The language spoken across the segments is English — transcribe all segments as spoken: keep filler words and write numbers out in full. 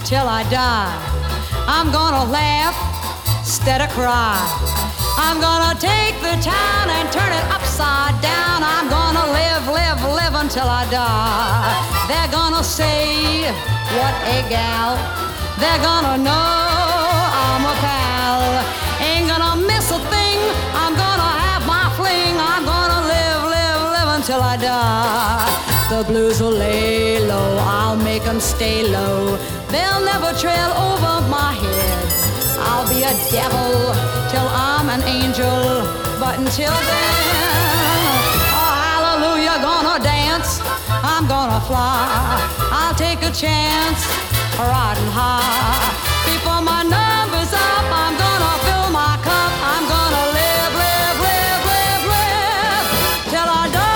till I die. I'm gonna laugh instead of cry. I'm gonna take the town and turn it upside down. I'm gonna live, live, live until I die. They're gonna say, what a gal. They're gonna know I'm a pal. Ain't gonna miss a thing. I'm gonna have my fling. I'm gonna live, live, live until I die. The blues will lay low. I'll make them stay low. They'll never trail over my head. I'll be a devil till I'm an angel. But until then, oh hallelujah, gonna dance. I'm gonna fly. I'll take a chance, riding high. Before my number's up, I'm gonna fill my cup. I'm gonna live, live, live, live, live till I die.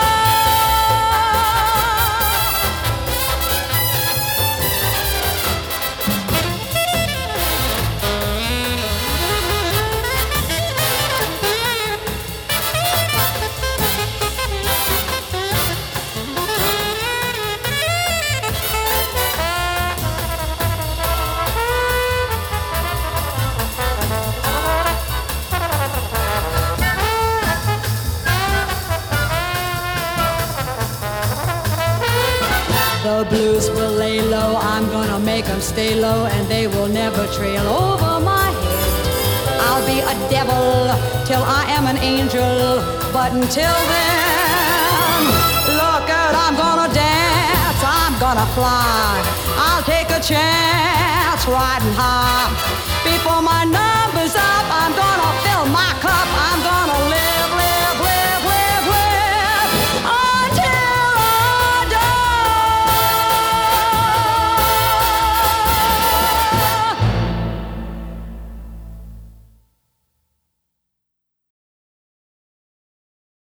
The blues will lay low, I'm gonna make them stay low, and they will never trail over my head. I'll be a devil till I am an angel, but until then, look out, I'm gonna dance, I'm gonna fly. I'll take a chance, riding high. Before my number's up, I'm gonna fill my cup, I'm gonna